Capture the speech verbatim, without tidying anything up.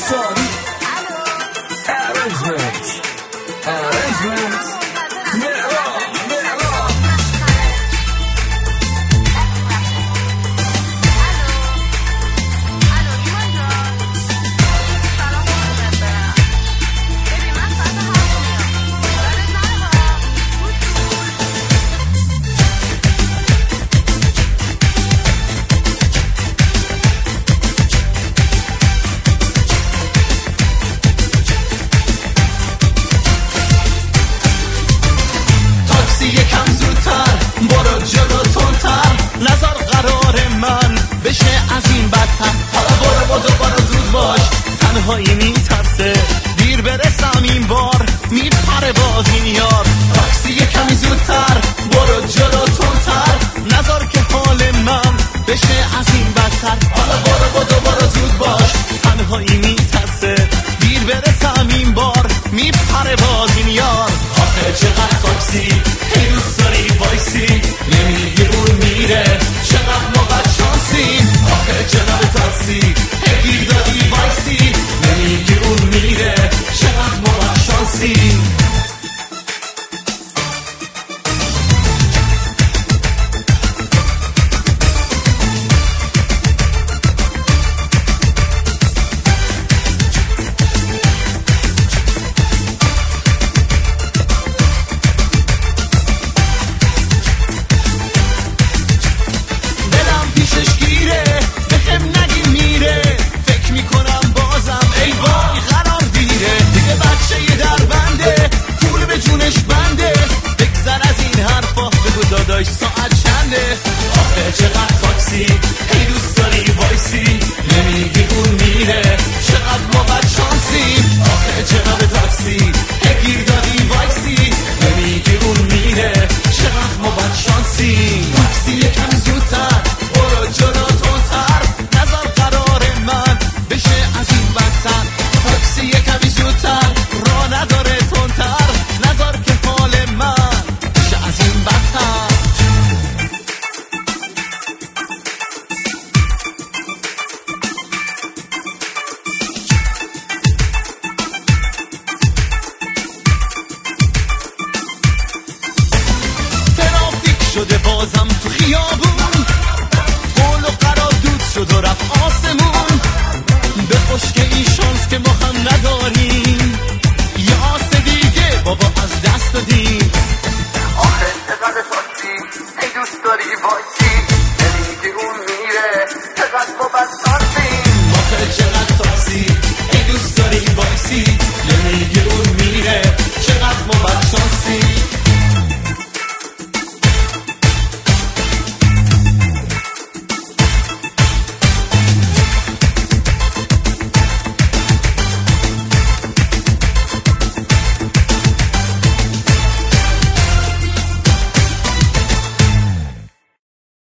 انصاری Arrangement Arrangement مهران مهران یکم زودتر برو جلو تندتر نظر قرار من بشه از این بدتر حالا برو برو برو زود باش تنهایی میترسه دیر برسم این بار میپره باز این یار تاکسی یکمی زودتر برو جلو تندتر نظر که حال من بشه از این بدتر حالا برو برو برو زود باش تنهایی میترسه دیر برسم این بار میپره باز این یار آخه چقدر تاکسی هی دوست داری وایسی نمیگی اون میره چقدر ما بدشانسی آخه جناب تاکسی هی گیر دادی وایسی نمیگی اون میره چقدر ما بدشانسی ساعت چنده آخه چقدر تاکسی هی دوست داری وایسی نمیگی اون میره چقدر ما بدشانسی آخه جناب تاکسی هی گیر دادی وایسی نمیگی اون میره چقدر ما بدشانسی تاکسی یکم زودتر برو جلو تندتر نظر قرار من بشه از این بدتر تاکسی یکمی زودتر راه نداره تندتر نظر که حال من بشه از این بدتر شده بازم تو خیابون قول و قرار دود شد و رفت آسمون به خشک این شانس که ما هم نداریم یه آس دیگه بابا از دست دادیم آخه چقدر